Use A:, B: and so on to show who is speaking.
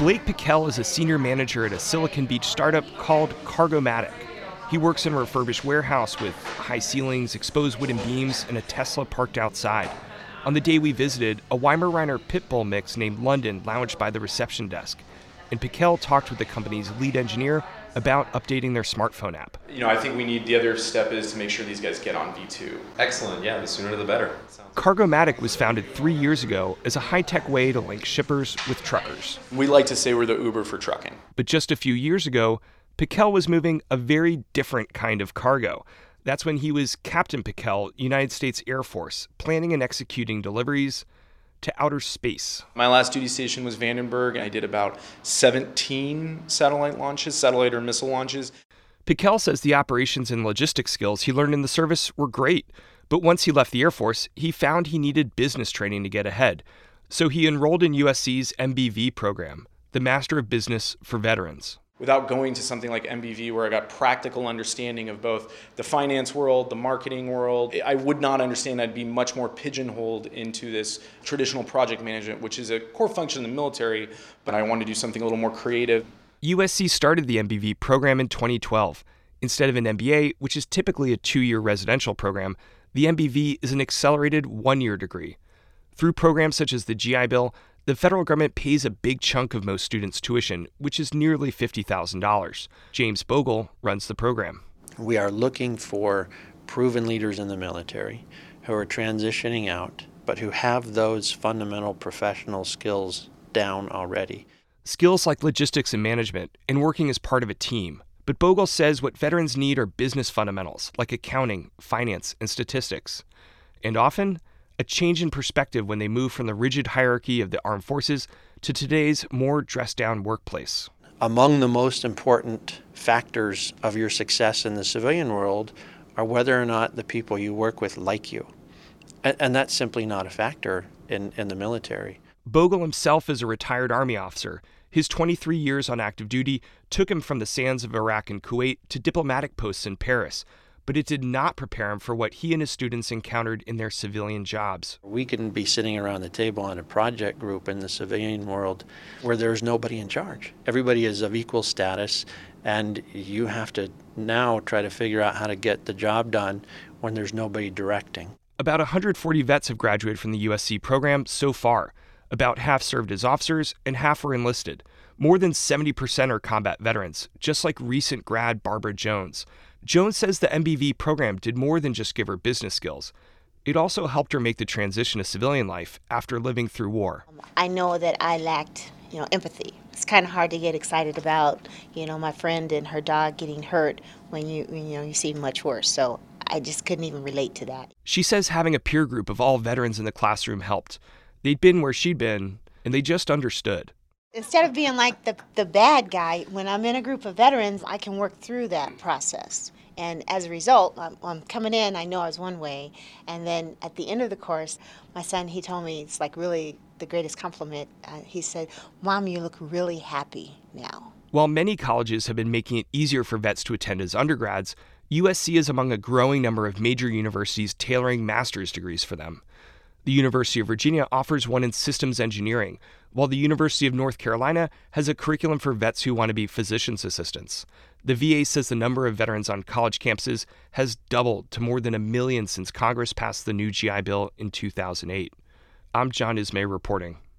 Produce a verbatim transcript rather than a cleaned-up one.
A: Blake Pickell is a senior manager at a Silicon Beach startup called Cargomatic. He works in a refurbished warehouse with high ceilings, exposed wooden beams, and a Tesla parked outside. On the day we visited, a Weimaraner pit bull mix named London lounged by the reception desk, and Pickell talked with the company's lead engineer about updating their smartphone app.
B: You know, I think we need, the other step is to make sure these guys get on V two.
C: Excellent, yeah, the sooner the better.
A: Cargomatic was founded three years ago as a high-tech way to link shippers with truckers.
B: We like to say we're the Uber for trucking.
A: But just a few years ago, Pickell was moving a very different kind of cargo. That's when he was Captain Pickell, United States Air Force, planning and executing deliveries to outer space.
B: My last duty station was Vandenberg, and I did about seventeen satellite launches, satellite or missile launches.
A: Pickell says the operations and logistics skills he learned in the service were great, but once he left the Air Force, he found he needed business training to get ahead. So he enrolled in U S C's M B V program, the Master of Business for Veterans.
B: Without going to something like M B V, where I got practical understanding of both the finance world, the marketing world, I would not understand. I'd be much more pigeonholed into this traditional project management, which is a core function in the military, but I wanted to do something a little more creative.
A: U S C started the M B V program in twenty twelve. Instead of an M B A, which is typically a two-year residential program, the M B V is an accelerated one-year degree. Through programs such as the G I Bill, the federal government pays a big chunk of most students' tuition, which is nearly fifty thousand dollars. James Bogle runs the program.
D: We are looking for proven leaders in the military who are transitioning out, but who have those fundamental professional skills down already.
A: Skills like logistics and management, and working as part of a team. But Bogle says what veterans need are business fundamentals, like accounting, finance, and statistics. And often, a change in perspective when they move from the rigid hierarchy of the armed forces to today's more dressed-down workplace.
D: Among the most important factors of your success in the civilian world are whether or not the people you work with like you. And, and that's simply not a factor in, in the military.
A: Bogle himself is a retired Army officer. His twenty-three years on active duty took him from the sands of Iraq and Kuwait to diplomatic posts in Paris. But it did not prepare him for what he and his students encountered in their civilian jobs.
D: We can be sitting around the table on a project group in the civilian world where there's nobody in charge. Everybody is of equal status, and you have to now try to figure out how to get the job done when there's nobody directing.
A: About one hundred forty vets have graduated from the U S C program so far. About half served as officers, and half were enlisted. More than seventy percent are combat veterans, just like recent grad Barbara Jones. Jones says the M B V program did more than just give her business skills. It also helped her make the transition to civilian life after living through war.
E: I know that I lacked, you know, empathy. It's kind of hard to get excited about, you know, my friend and her dog getting hurt when you, you know, you see much worse. So I just couldn't even relate to that.
A: She says having a peer group of all veterans in the classroom helped. They'd been where she'd been, and they just understood.
E: Instead of being like the, the bad guy, when I'm in a group of veterans, I can work through that process. And as a result, I'm, I'm coming in, I know I was one way. And then at the end of the course, my son, he told me, it's like really the greatest compliment. Uh, he said, "Mom, you look really happy now."
A: While many colleges have been making it easier for vets to attend as undergrads, U S C is among a growing number of major universities tailoring master's degrees for them. The University of Virginia offers one in systems engineering, while the University of North Carolina has a curriculum for vets who want to be physician's assistants. The V A says the number of veterans on college campuses has doubled to more than a million since Congress passed the new G I Bill in two thousand eight. I'm John Ismay reporting.